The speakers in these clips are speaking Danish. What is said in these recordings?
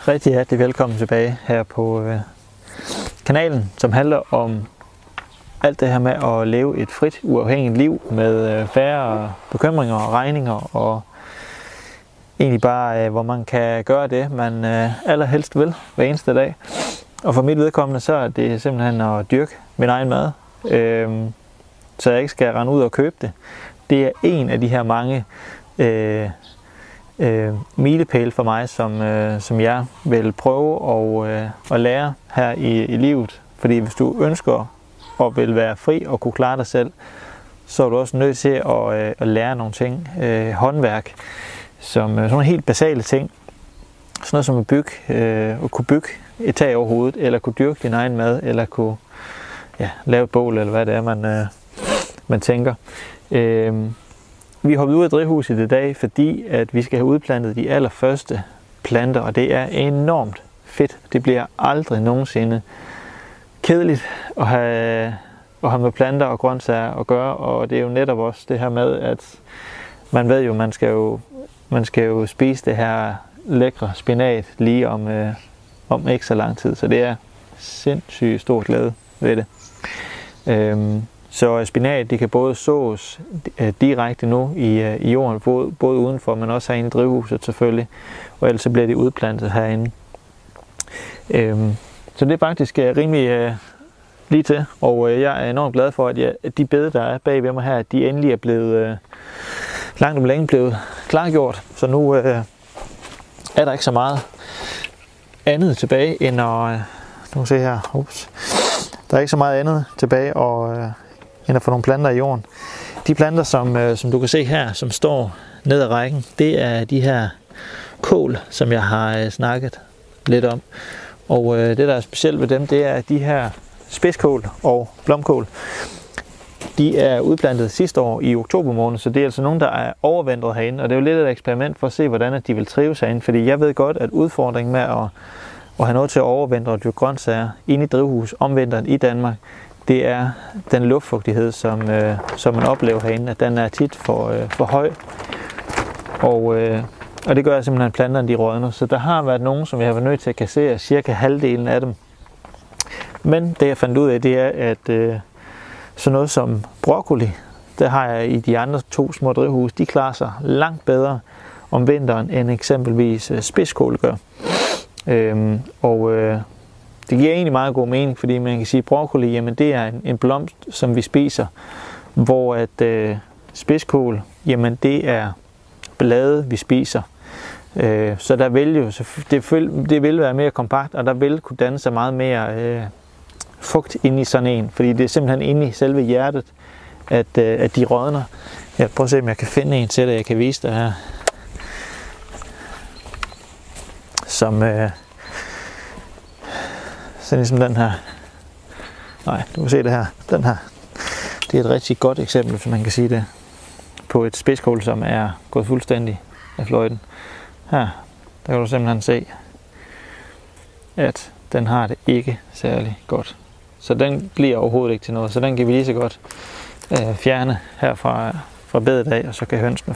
Rigtig hjertelig velkommen tilbage her på kanalen, som handler om alt det her med at leve et frit, uafhængigt liv med færre bekymringer og regninger, og egentlig bare, hvor man kan gøre det, man allerhelst vil hver eneste dag. Og for mit vedkommende, så er det simpelthen at dyrke min egen mad, så jeg ikke skal rende ud og købe det. Det er en af de her mange milepæle for mig, som jeg vil prøve at lære her i livet. Fordi hvis du ønsker at vil være fri og kunne klare dig selv, så er du også nødt til at lære nogle ting. Håndværk, som sådan nogle helt basale ting. Sådan noget som at kunne bygge et tag over hovedet, eller kunne dyrke din egen mad, eller kunne lave et bål, eller hvad det er, man tænker. Vi er hoppet ud af drivhuset i dag, fordi at vi skal have udplantet de allerførste planter, og det er enormt fedt. Det bliver aldrig nogensinde kedeligt at have med planter og grøntsager at gøre, og det er jo netop også det her med, at man ved jo, man skal jo spise det her lækre spinat lige om ikke så lang tid, så det er sindssygt stor glæde ved det. Så spinat, det kan både sås direkte nu i jorden, både udenfor, men også herinde i drivhuset selvfølgelig, og ellers så bliver det udplantet herinde. Så det er faktisk rimelig lige til, og jeg er enormt glad for, at de bede, der er bag ved mig her, de endelig er blevet langt om længe blevet klargjort, så nu er der ikke så meget andet tilbage end at, nu se her, der er ikke så meget andet tilbage end at få nogle planter i jorden. De planter, som du kan se her, som står ned ad rækken, det er de her kål, som jeg har snakket lidt om. Og det, der er specielt ved dem, det er de her spidskål og blomkål. De er udplantet sidste år i oktober måned, så det er altså nogen, der er overvintret herinde. Og det er jo lidt et eksperiment for at se, hvordan de vil trives herinde. Fordi jeg ved godt, at udfordringen med at have noget til at overvintre og dyrke grøntsager inde i drivhus om vinteren i Danmark, det er den luftfugtighed, som man oplever herinde, at den er tit for høj. Og det gør simpelthen, at planterne de rådner. Så der har været nogen, som jeg har været nødt til at kassere cirka halvdelen af dem. Men det jeg fandt ud af, det er, at sådan noget som broccoli, der har jeg i de andre 2 små drivhus, de klarer sig langt bedre om vinteren, end eksempelvis spidskål gør. Det giver egentlig meget god mening, fordi man kan sige, at broccoli, jamen det er en blomst, som vi spiser, hvor at spidskål, jamen det er blade, vi spiser. Så der vil jo, det vil være mere kompakt, og der vil kunne danne sig meget mere fugt inde i sådan en, fordi det er simpelthen inde i selve hjertet, at de rådner. Jeg prøver at se, om jeg kan finde en til det, jeg kan vise dig her. Som sådan ligesom den her. Nej, du kan se det her. Den her. Det er et rigtig godt eksempel, hvis man kan sige det, på et spidskål, som er gået fuldstændig af fløjten. Her, der kan du simpelthen se, at den har det ikke særlig godt. Så den bliver overhovedet ikke til noget, så den kan vi lige så godt fjerne her fra bedet af, og så kan hønsene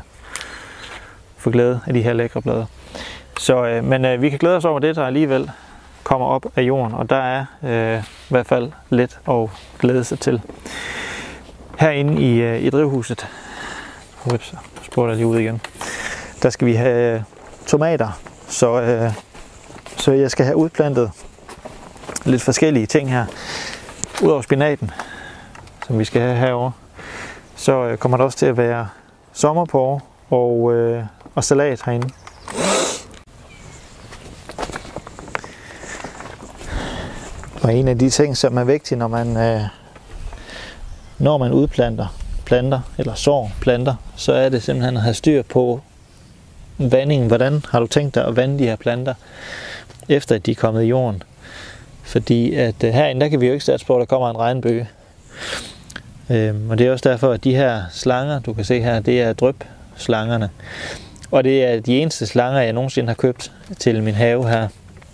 få glæde af de her lækre blade. Så, men vi kan glæde os over det, der alligevel kommer op af jorden, og der er i hvert fald lidt at glæde sig til. Herinde i drivhuset, spurgte jeg lige ud igen, der skal vi have tomater, så jeg skal have udplantet lidt forskellige ting her. Udover spinaten, som vi skal have herovre, så kommer der også til at være sommerporre og salat herinde. Og en af de ting, som er vigtige, når man udplanter planter, eller sår planter, så er det simpelthen at have styr på vandingen. Hvordan har du tænkt dig at vande de her planter, efter at de er kommet i jorden? Fordi at herinde, der kan vi jo ikke satse på, at der kommer en regnbøge. Og det er også derfor, at de her slanger, du kan se her, det er drypslangerne. Og det er de eneste slanger, jeg nogensinde har købt til min have her.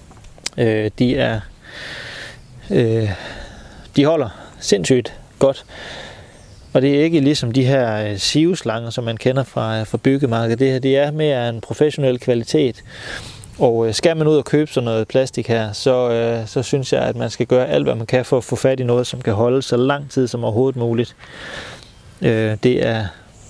De holder sindssygt godt. Og det er ikke ligesom de her siveslanger, som man kender fra byggemarkedet. Det her, det er mere en professionel kvalitet. Og skal man ud og købe sådan noget plastik her, så synes jeg, at man skal gøre alt, hvad man kan for at få fat i noget, som kan holde så lang tid som overhovedet muligt. Det er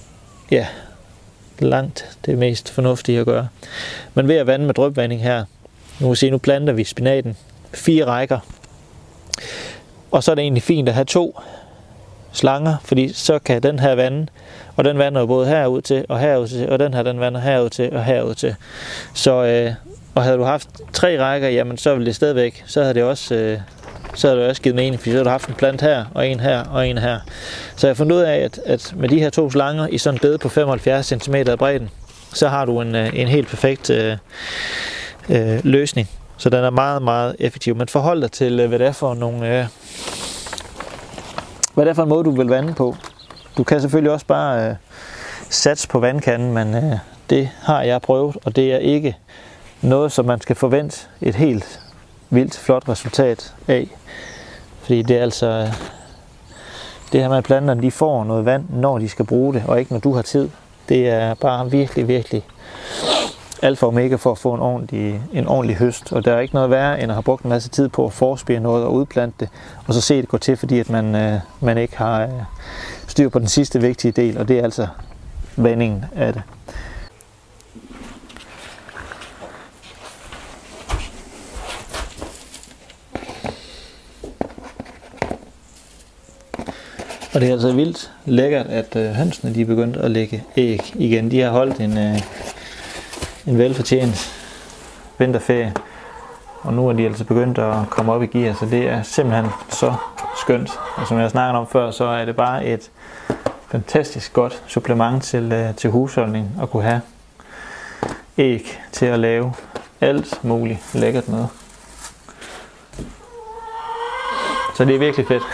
langt det mest fornuftige at gøre. Men ved at vande med drypvanding her, nu planter vi spinaten 4 rækker. Og så er det egentlig fint at have 2 slanger, fordi så kan den her vande, og den vander jo både herud til, og herud til, og den her, den vander herud til, og herud til. Så, og havde du haft 3 rækker, jamen så ville det stadigvæk, så havde det også givet mening, fordi så havde du haft en plant her, og en her, og en her. Så jeg har fundet ud af, at med de her 2 slanger i sådan en bed på 75 cm af bredden, så har du en helt perfekt løsning. Så den er meget, meget effektiv. Men forhold dig til, hvad det er for en måde, du vil vande på. Du kan selvfølgelig også bare satse på vandkanden, men det har jeg prøvet, og det er ikke noget, som man skal forvente et helt vildt flot resultat af. Fordi det er altså det her med, at planterne de får noget vand, når de skal bruge det, og ikke når du har tid. Det er bare virkelig, virkelig alfa og omega for at få en ordentlig høst. Og der er ikke noget værre, end at have brugt en masse tid på at forspire noget og udplante det, og så se det gå til, fordi at man ikke har styr på den sidste vigtige del, og det er altså vandingen af det. Og det er altså vildt lækkert, at hønsene de er begyndt at lægge æg igen. De har holdt en velfortjent vinterferie, og nu er de altså begyndt at komme op i gear, så det er simpelthen så skønt. Og som jeg snakkede om før, så er det bare et fantastisk godt supplement til husholdning at kunne have æg til at lave alt muligt lækkert med. Så det er virkelig fedt.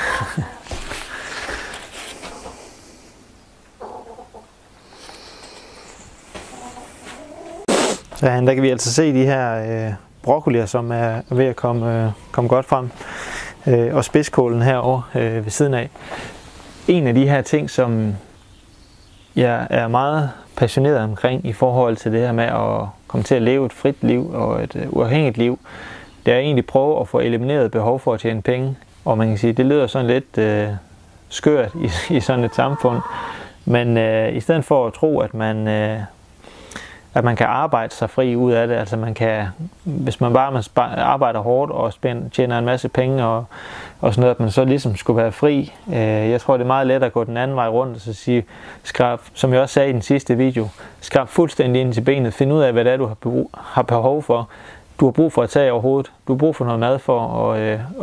Så der kan vi altså se de her broccolier, som er ved at komme godt frem. Og spidskålen herovre ved siden af. En af de her ting, som jeg er meget passioneret omkring i forhold til det her med at komme til at leve et frit liv og et uafhængigt liv, det er egentlig prøve at få elimineret behov for at tjene penge. Og man kan sige, det lyder sådan lidt skørt i sådan et samfund. Men i stedet for at tro, at man kan arbejde sig fri ud af det, altså man kan, hvis man bare arbejder hårdt og tjener en masse penge og sådan noget, at man så ligesom skulle være fri. Jeg tror, det er meget let at gå den anden vej rundt og så sige, som jeg også sagde i den sidste video, skrab fuldstændig ind til benet, find ud af, hvad det er, du har behov for. Du har brug for at tage over hovedet, du har brug for noget mad og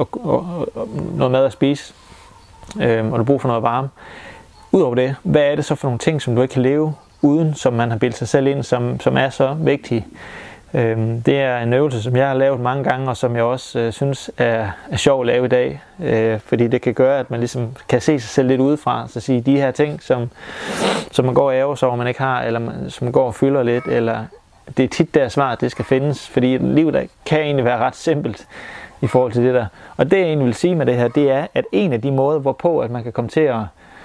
noget mad at spise, og du har brug for noget varme. Udover det, hvad er det så for nogle ting, som du ikke kan leve uden, som man har bildt sig selv ind, som er så vigtige. Det er en øvelse, som jeg har lavet mange gange, og som jeg også synes er sjov at lave i dag, fordi det kan gøre, at man ligesom kan se sig selv lidt udefra, så sige de her ting, som man går og ærger sig over, man ikke har, eller som man går og fylder lidt, eller det er tit der svaret, det skal findes, fordi et liv, der kan egentlig være ret simpelt i forhold til det der. Og det jeg egentlig vil sige med det her, det er, at en af de måder, hvorpå at man kan komme til at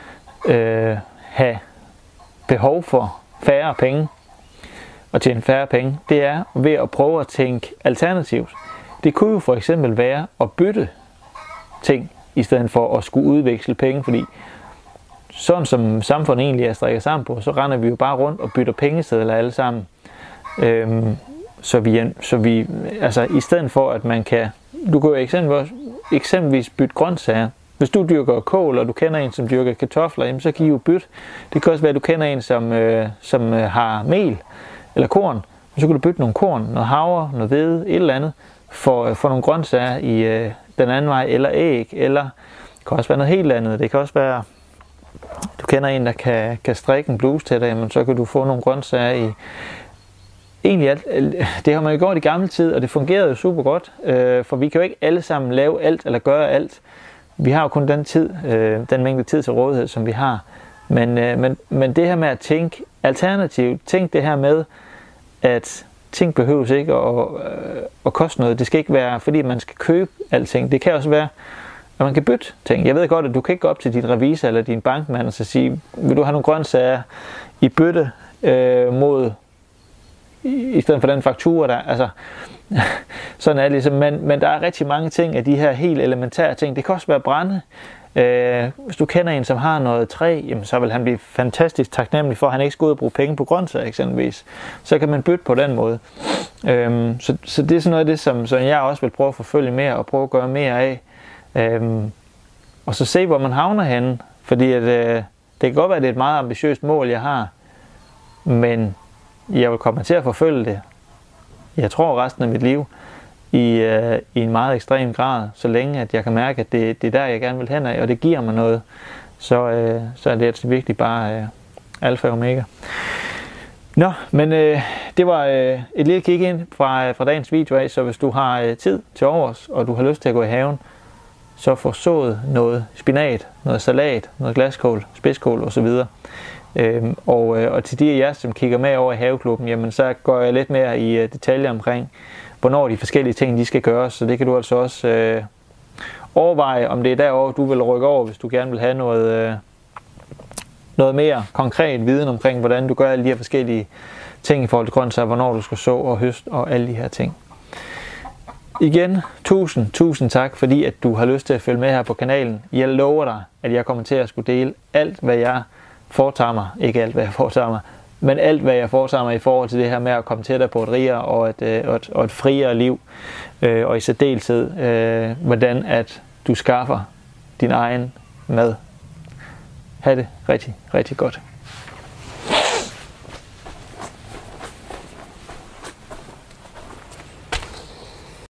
have behov for færre penge og tjene færre penge, det er ved at prøve at tænke alternativt. Det kunne jo for eksempel være at bytte ting, i stedet for at skulle udveksle penge, fordi sådan som samfundet egentlig er strikket sammen på, så render vi jo bare rundt og bytter pengesedler alle sammen. Så vi altså i stedet for at man kan, du kan jo eksempelvis bytte grøntsager. Hvis du dyrker kål, og du kender en, som dyrker kartofler, jamen så kan I jo bytte. Det kan også være, at du kender en, som har mel eller korn. Så kan du bytte nogle korn, noget havre, noget hvede, et eller andet, for nogle grøntsager i den anden vej, eller æg, eller det kan også være noget helt andet. Det kan også være, du kender en, der kan strikke en bluse til dig, jamen så kan du få nogle grøntsager i. Egentlig alt, det har man jo gjort i gamle tid, og det fungerede jo super godt, for vi kan jo ikke alle sammen lave alt eller gøre alt. Vi har jo kun den mængde tid til rådighed, som vi har. Men det her med at tænke alternativt, tænk det her med, at ting behøves ikke at koste noget. Det skal ikke være, fordi man skal købe alting. Det kan også være, at man kan bytte ting. Jeg ved godt, at du kan ikke gå op til din revisor eller din bankmand og så sige, vil du have nogle grøntsager i bytte mod i stedet for den faktura der, altså sådan er det ligesom, men der er rigtig mange ting af de her helt elementære ting. Det kan også være brænde. Hvis du kender en, som har noget træ, jamen, så vil han blive fantastisk taknemmelig for, at han ikke skal ud og bruge penge på grøntsager eksempelvis. Så kan man bytte på den måde. Så det er sådan noget af det, som jeg også vil prøve at forfølge mere og prøve at gøre mere af. Og så se, hvor man havner henne. Fordi at, det kan godt være, at det er et meget ambitiøst mål, jeg har. Men jeg vil komme til at forfølge det. Jeg tror resten af mit liv i en meget ekstrem grad, så længe at jeg kan mærke, at det er der, jeg gerne vil hen af, og det giver mig noget, så er det altså virkelig bare alfa og omega. Nå, men det var et lille kig ind fra dagens video af, så hvis du har tid til overs, og du har lyst til at gå i haven, så få sået noget spinat, noget salat, noget glaskål, spidskål osv. Og til de af jer, som kigger med over i haveklubben, jamen så går jeg lidt mere i detaljer omkring, hvornår de forskellige ting, de skal gøres. Så det kan du altså også overveje, om det er derovre, du vil rykke over, hvis du gerne vil have noget mere konkret viden omkring, hvordan du gør alle de her forskellige ting i forhold til grøntsager, hvornår du skal så og høste og alle de her ting. Igen, tusind tak, fordi at du har lyst til at følge med her på kanalen. Jeg lover dig, at jeg kommer til at skulle dele alt, hvad jeg foretager mig. Ikke alt, hvad jeg foretager mig, men alt, hvad jeg foretager mig i forhold til det her med at komme tættere på et rigere og et friere liv. Og i særdeleshed, hvordan at du skaffer din egen mad. Ha' det rigtig, rigtig godt.